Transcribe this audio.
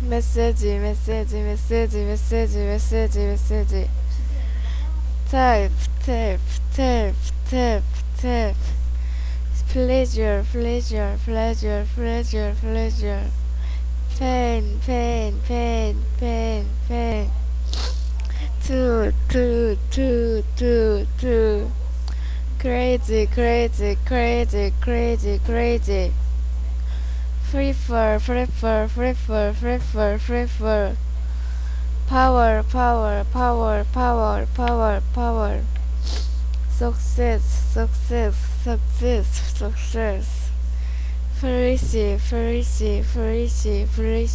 message. Type, type, type, type, type. Pleasure, pleasure, pleasure, pleasure, pleasure. Pain, pain, pain, pain, pain. Two, two, two, two, two. Crazy, crazy, crazy, crazy, crazy. Free for, free for, free for, free for, free for. Power, power, power, power, power, power. Success, success, success, success. Felici, felici, felici, felici.